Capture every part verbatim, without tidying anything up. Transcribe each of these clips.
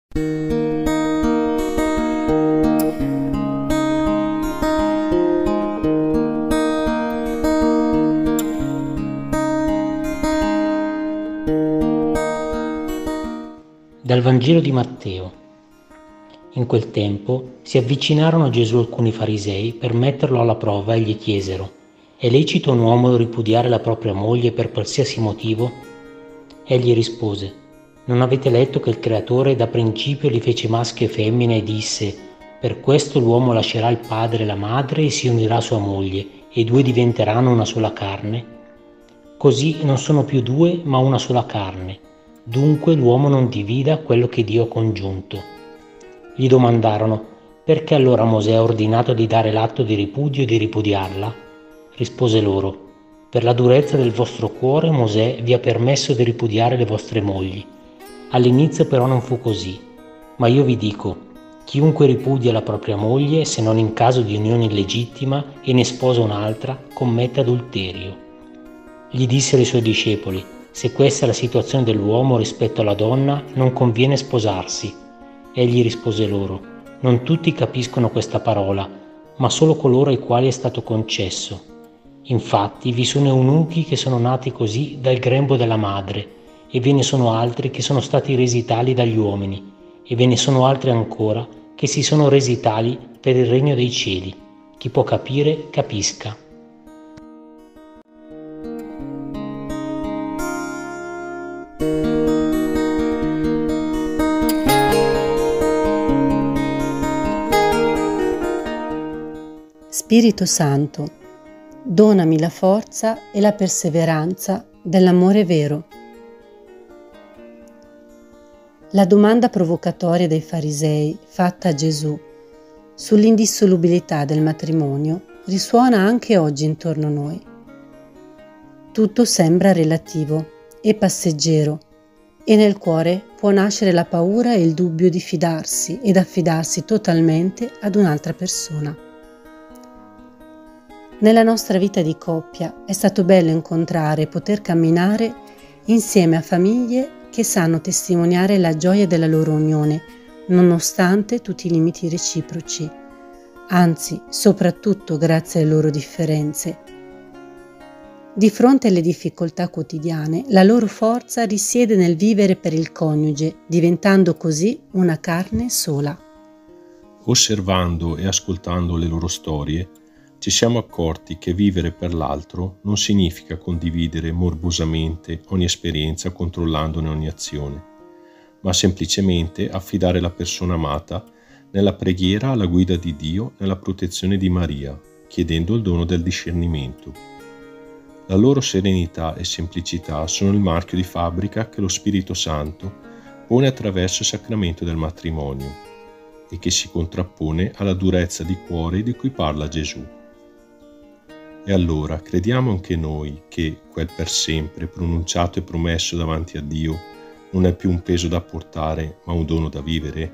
Dal Vangelo di Matteo. In quel tempo si avvicinarono a Gesù alcuni farisei per metterlo alla prova e gli chiesero: «È lecito a un uomo ripudiare la propria moglie per qualsiasi motivo?» Egli rispose: «Non avete letto che il Creatore da principio li fece maschio e femmina e disse: per questo l'uomo lascerà il padre e la madre e si unirà a sua moglie, e i due diventeranno una sola carne? Così non sono più due, ma una sola carne. Dunque l'uomo non divida quello che Dio ha congiunto». Gli domandarono: «Perché allora Mosè ha ordinato di dare l'atto di ripudio e di ripudiarla?» Rispose loro: «Per la durezza del vostro cuore Mosè vi ha permesso di ripudiare le vostre mogli. All'inizio però non fu così. Ma io vi dico: chiunque ripudia la propria moglie, se non in caso di unione illegittima, e ne sposa un'altra, commette adulterio». Gli dissero i suoi discepoli: «Se questa è la situazione dell'uomo rispetto alla donna, non conviene sposarsi». Egli rispose loro: «Non tutti capiscono questa parola, ma solo coloro ai quali è stato concesso. Infatti vi sono eunuchi che sono nati così dal grembo della madre, e ve ne sono altri che sono stati resi tali dagli uomini, e ve ne sono altri ancora che si sono resi tali per il regno dei cieli. Chi può capire, capisca». Spirito Santo, donami la forza e la perseveranza dell'amore vero. La domanda provocatoria dei farisei fatta a Gesù sull'indissolubilità del matrimonio risuona anche oggi intorno a noi. Tutto sembra relativo e passeggero, e nel cuore può nascere la paura e il dubbio di fidarsi ed affidarsi totalmente ad un'altra persona. Nella nostra vita di coppia è stato bello incontrare e poter camminare insieme a famiglie che sanno testimoniare la gioia della loro unione, nonostante tutti i limiti reciproci, anzi, soprattutto grazie alle loro differenze. Di fronte alle difficoltà quotidiane, la loro forza risiede nel vivere per il coniuge, diventando così una carne sola. Osservando e ascoltando le loro storie, ci siamo accorti che vivere per l'altro non significa condividere morbosamente ogni esperienza controllandone ogni azione, ma semplicemente affidare la persona amata nella preghiera alla guida di Dio, nella protezione di Maria, chiedendo il dono del discernimento. La loro serenità e semplicità sono il marchio di fabbrica che lo Spirito Santo pone attraverso il sacramento del matrimonio e che si contrappone alla durezza di cuore di cui parla Gesù. E allora crediamo anche noi che quel per sempre pronunciato e promesso davanti a Dio non è più un peso da portare, ma un dono da vivere?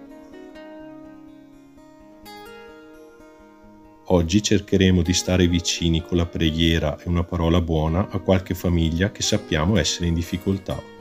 Oggi cercheremo di stare vicini con la preghiera e una parola buona a qualche famiglia che sappiamo essere in difficoltà.